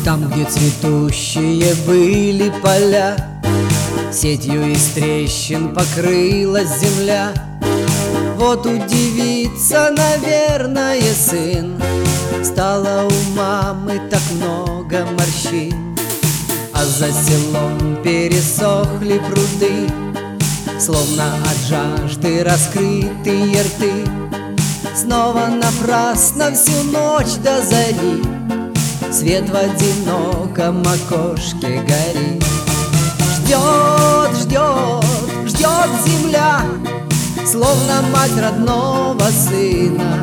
Там, где цветущие были поля, сетью из трещин покрылась земля. Вот удивится, наверное, сын, стало у мамы так много морщин. А за селом пересохли пруды, словно от жажды раскрытые рты. Снова напрасно всю ночь до зари свет в одиноком окошке горит. Ждет, ждет, ждет земля, словно мать родного сына.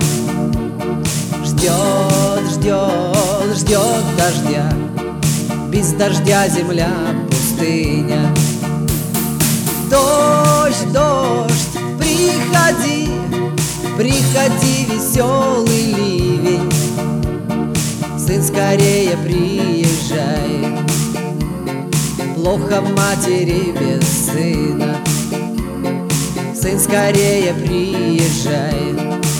Ждет, ждет, ждет дождя, без дождя земля пустыня. Дождь, дождь, приходи, приходи, веселый ливень. Сын, скорее приезжай, плохо матери без сына. Сын, скорее приезжай,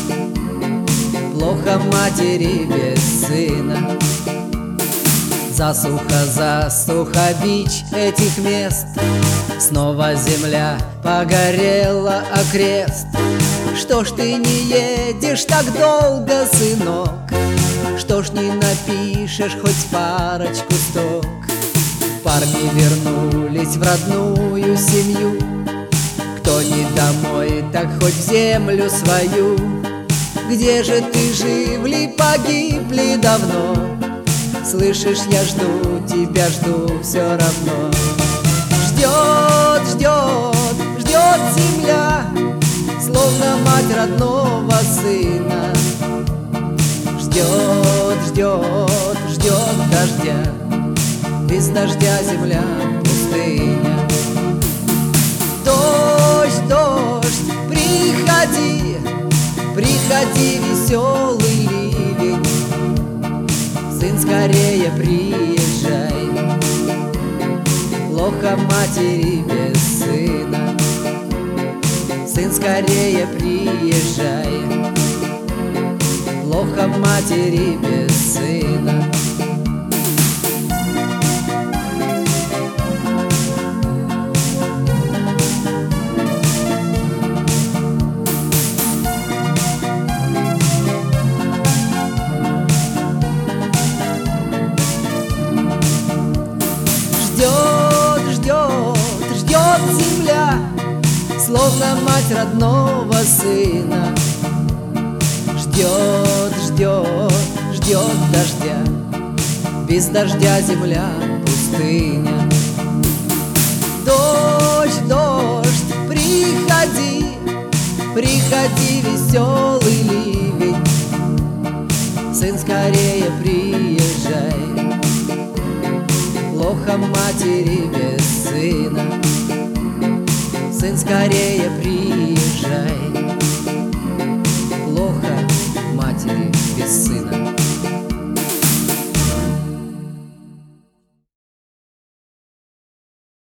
плохо матери без сына. Засуха, засуха, бич этих мест, снова земля погорела окрест. Что ж ты не едешь так долго, сынок? Что ж не напишешь хоть парочку строк? Парни вернулись в родную семью, кто не домой, так хоть в землю свою. Где же ты жив ли, погиб ли давно? Слышишь, я жду тебя, жду все равно. Ждет, ждет, ждет земля, словно мать родного сына. Ждет, ждет, ждет дождя, без дождя земля пустыня. Дождь, дождь, приходи, приходи, веселый ливень. Сын, скорее приезжай, плохо матери без сына. Сын, скорее приезжай, плохо матери без сына. Ждет, ждет, ждет земля, словно мать родного сына. Ждет, ждет, ждет дождя, без дождя земля пустыня. Дождь, дождь, приходи, приходи, веселый ливень. Сын, скорее приезжай, плохо матери без сына. Сын, скорее приезжай,